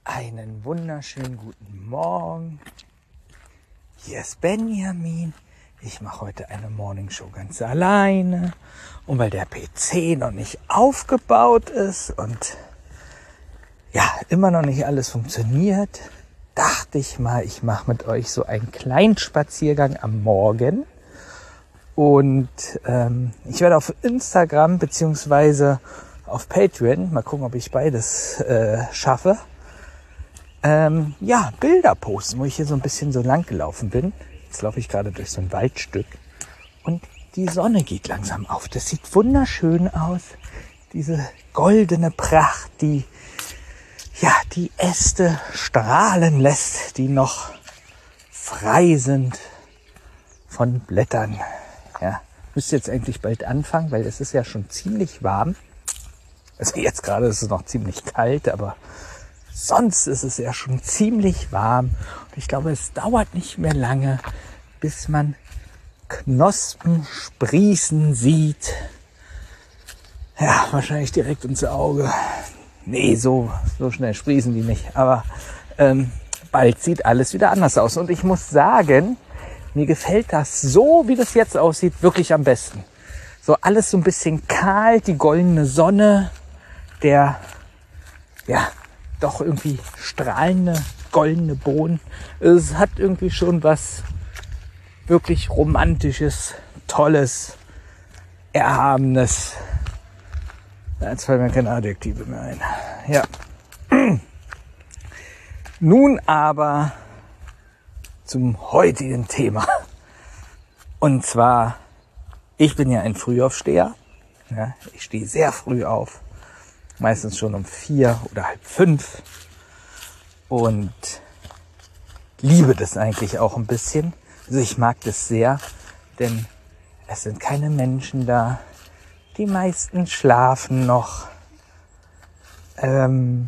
Einen wunderschönen guten Morgen. Hier ist Benjamin. Ich mache heute eine Morningshow ganz alleine. Und weil der PC noch nicht aufgebaut ist und ja, immer noch nicht alles funktioniert, dachte ich mal, ich mache mit euch so einen kleinen Spaziergang am Morgen. Und ich werde auf Instagram beziehungsweise auf Patreon, mal gucken, ob ich beides schaffe, Bilder posten, wo ich hier so ein bisschen so lang gelaufen bin. Jetzt laufe ich gerade durch so ein Waldstück und die Sonne geht langsam auf. Das sieht wunderschön aus. Diese goldene Pracht, die die Äste strahlen lässt, die noch frei sind von Blättern. Ja, müsste jetzt eigentlich bald anfangen, weil es ist ja schon ziemlich warm. Also jetzt gerade ist es noch ziemlich kalt, aber sonst ist es ja schon ziemlich warm. Und ich glaube, es dauert nicht mehr lange, bis man Knospen sprießen sieht. Ja, wahrscheinlich direkt ins Auge. Nee, so schnell sprießen die nicht. Aber bald sieht alles wieder anders aus. Und ich muss sagen, mir gefällt das so, wie das jetzt aussieht, wirklich am besten. So alles so ein bisschen kahl, die goldene Sonne, der, doch irgendwie strahlende, goldene Boden. Es hat irgendwie schon was wirklich Romantisches, Tolles, Erhabenes. Jetzt fallen mir keine Adjektive mehr ein. Ja. Nun aber zum heutigen Thema. Und zwar, ich bin ja ein Frühaufsteher. Ja, ich stehe sehr früh auf. Meistens schon um 4 oder halb 5 und liebe das eigentlich auch ein bisschen. Also ich mag das sehr, denn es sind keine Menschen da. Die meisten schlafen noch. Man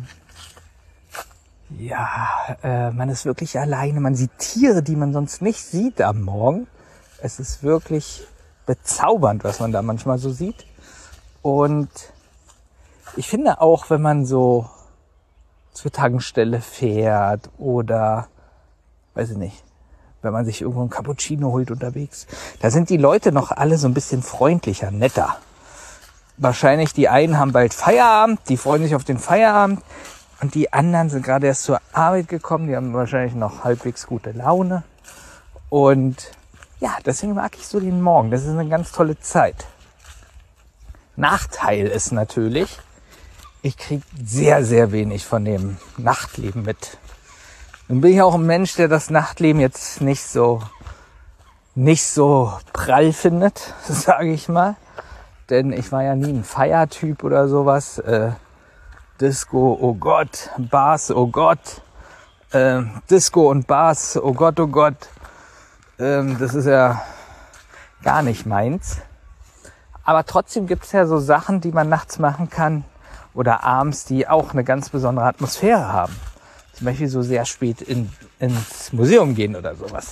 ist wirklich alleine. Man sieht Tiere, die man sonst nicht sieht am Morgen. Es ist wirklich bezaubernd, was man da manchmal so sieht. Und ich finde auch, wenn man so zur Tankstelle fährt oder, weiß ich nicht, wenn man sich irgendwo einen Cappuccino holt unterwegs, da sind die Leute noch alle so ein bisschen freundlicher, netter. Wahrscheinlich die einen haben bald Feierabend, die freuen sich auf den Feierabend und die anderen sind gerade erst zur Arbeit gekommen, die haben wahrscheinlich noch halbwegs gute Laune. Und ja, deswegen mag ich so den Morgen, das ist eine ganz tolle Zeit. Nachteil ist natürlich, ich kriege sehr, sehr wenig von dem Nachtleben mit. Nun bin ich auch ein Mensch, der das Nachtleben jetzt nicht so prall findet, sage ich mal. Denn ich war ja nie ein Feiertyp oder sowas. Disco, oh Gott. Bars, oh Gott. Disco und Bars, oh Gott, oh Gott. Das ist ja gar nicht meins. Aber trotzdem gibt es ja so Sachen, die man nachts machen kann oder abends, die auch eine ganz besondere Atmosphäre haben. Zum Beispiel so sehr spät ins Museum gehen oder sowas.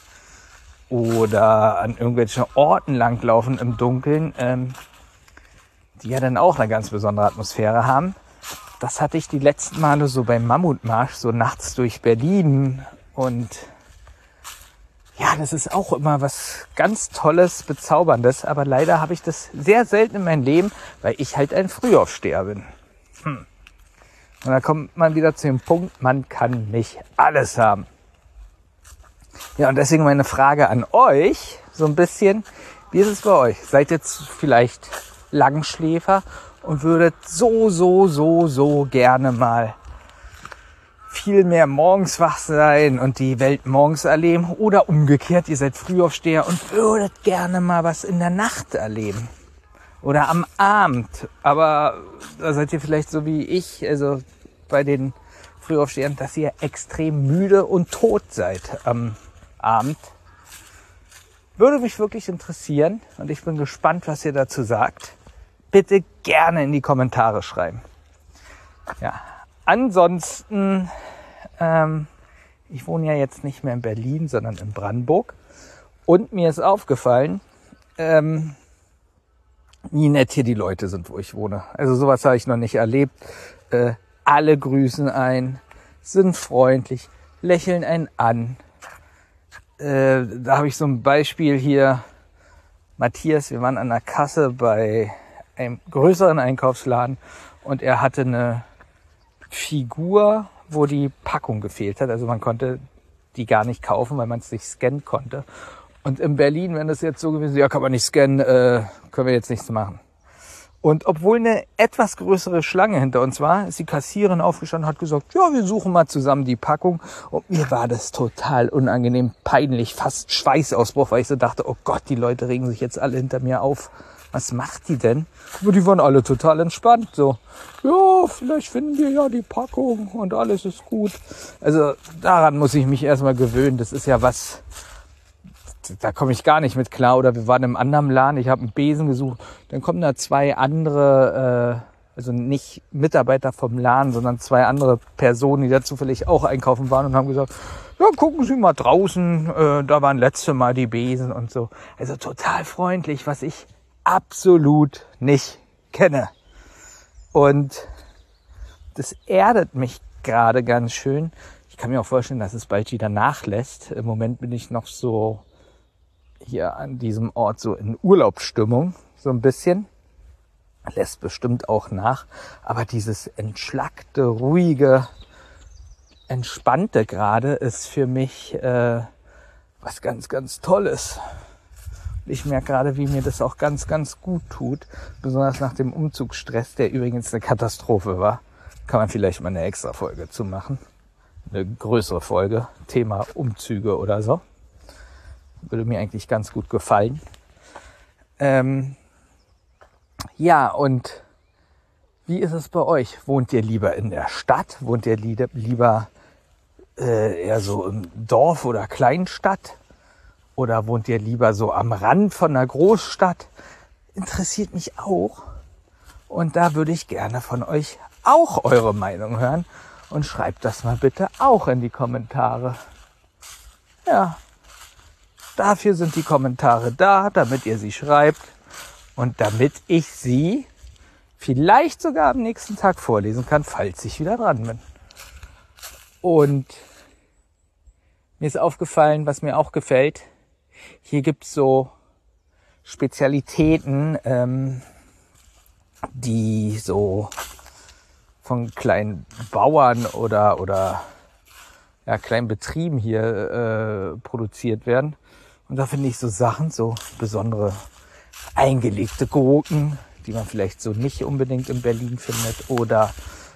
Oder an irgendwelchen Orten langlaufen im Dunkeln, die ja dann auch eine ganz besondere Atmosphäre haben. Das hatte ich die letzten Male so beim Mammutmarsch, so nachts durch Berlin. Und ja, das ist auch immer was ganz Tolles, Bezauberndes. Aber leider habe ich das sehr selten in meinem Leben, weil ich halt ein Frühaufsteher bin. Und da kommt man wieder zu dem Punkt, man kann nicht alles haben. Ja, und deswegen meine Frage an euch, so ein bisschen, wie ist es bei euch? Seid ihr jetzt vielleicht Langschläfer und würdet so gerne mal viel mehr morgens wach sein und die Welt morgens erleben? Oder umgekehrt, ihr seid Frühaufsteher und würdet gerne mal was in der Nacht erleben? Oder am Abend, aber da seid ihr vielleicht so wie ich, also bei den Frühaufstehern, dass ihr extrem müde und tot seid am Abend. Würde mich wirklich interessieren und ich bin gespannt, was ihr dazu sagt. Bitte gerne in die Kommentare schreiben. Ja, ansonsten, ich wohne ja jetzt nicht mehr in Berlin, sondern in Brandenburg und mir ist aufgefallen, wie nett hier die Leute sind, wo ich wohne. Also sowas habe ich noch nicht erlebt. Alle grüßen ein. sind freundlich, lächeln einen an. Da habe ich so ein Beispiel hier. Matthias, wir waren an der Kasse bei einem größeren Einkaufsladen und er hatte eine Figur, wo die Packung gefehlt hat. Also man konnte die gar nicht kaufen, weil man es nicht scannen konnte. Und in Berlin, wenn das jetzt so gewesen wäre, ja, kann man nicht scannen, können wir jetzt nichts machen. Und obwohl eine etwas größere Schlange hinter uns war, ist die Kassiererin aufgestanden und hat gesagt, ja, wir suchen mal zusammen die Packung. Und mir war das total unangenehm, peinlich, fast Schweißausbruch, weil ich so dachte, oh Gott, die Leute regen sich jetzt alle hinter mir auf. Was macht die denn? Aber die waren alle total entspannt, so, ja, vielleicht finden wir ja die Packung und alles ist gut. Also daran muss ich mich erstmal gewöhnen. Das ist ja was, da komme ich gar nicht mit klar. Oder wir waren im anderen Laden, ich habe einen Besen gesucht, dann kommen da zwei andere, also nicht Mitarbeiter vom Laden, sondern zwei andere Personen, die da zufällig auch einkaufen waren und haben gesagt, ja, gucken Sie mal draußen, da waren letzte Mal die Besen und so. Also total freundlich, was ich absolut nicht kenne. Und das erdet mich gerade ganz schön. Ich kann mir auch vorstellen, dass es bald wieder nachlässt. Im Moment bin ich noch so hier an diesem Ort so in Urlaubsstimmung, so ein bisschen. Lässt bestimmt auch nach. Aber dieses entschlackte, ruhige, entspannte gerade ist für mich was ganz, ganz Tolles. Ich merke gerade, wie mir das auch ganz, ganz gut tut. Besonders nach dem Umzugsstress, der übrigens eine Katastrophe war. Kann man vielleicht mal eine extra Folge zu machen. Eine größere Folge. Thema Umzüge oder so. Würde mir eigentlich ganz gut gefallen. Ja, und wie ist es bei euch? Wohnt ihr lieber in der Stadt? Wohnt ihr lieber eher so im Dorf oder Kleinstadt? Oder wohnt ihr lieber so am Rand von einer Großstadt? Interessiert mich auch. Und da würde ich gerne von euch auch eure Meinung hören. Und schreibt das mal bitte auch in die Kommentare. Ja, dafür sind die Kommentare da, damit ihr sie schreibt. Und damit ich sie vielleicht sogar am nächsten Tag vorlesen kann, falls ich wieder dran bin. Und mir ist aufgefallen, was mir auch gefällt. Hier gibt's so Spezialitäten, die so von kleinen Bauern oder ja, kleinen Betrieben hier produziert werden. Und da finde ich so Sachen, so besondere eingelegte Gurken, die man vielleicht so nicht unbedingt in Berlin findet. Oder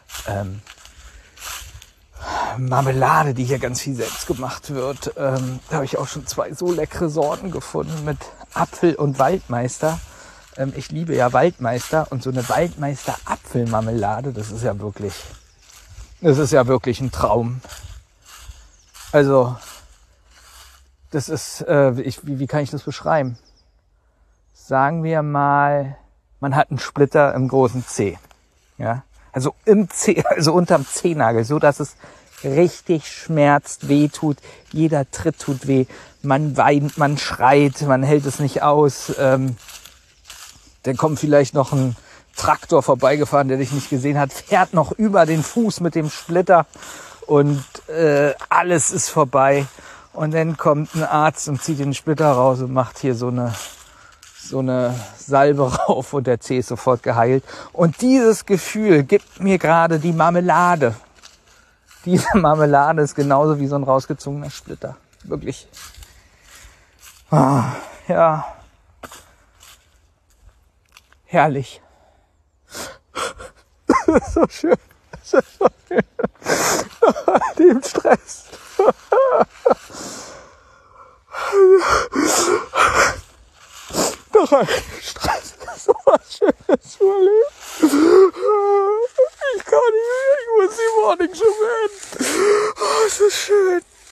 Marmelade, die hier ganz viel selbst gemacht wird. Da habe ich auch schon 2 so leckere Sorten gefunden mit Apfel und Waldmeister. Ich liebe ja Waldmeister und so eine Waldmeister-Apfelmarmelade, das ist ja wirklich ein Traum. Also, das ist, wie kann ich das beschreiben? Sagen wir mal, man hat einen Splitter im großen Zeh. Ja? Also im Zeh, also unterm Zehnagel, so dass es richtig schmerzt, weh tut. Jeder Tritt tut weh. Man weint, man schreit, man hält es nicht aus. Dann kommt vielleicht noch ein Traktor vorbeigefahren, der dich nicht gesehen hat, fährt noch über den Fuß mit dem Splitter und alles ist vorbei. Und dann kommt ein Arzt und zieht den Splitter raus und macht hier so eine Salbe rauf und der Zeh ist sofort geheilt. Und dieses Gefühl gibt mir gerade die Marmelade. Diese Marmelade ist genauso wie so ein rausgezogener Splitter. Wirklich. Ja. Herrlich. Das ist so schön. Das ist so schön. Dem Stress.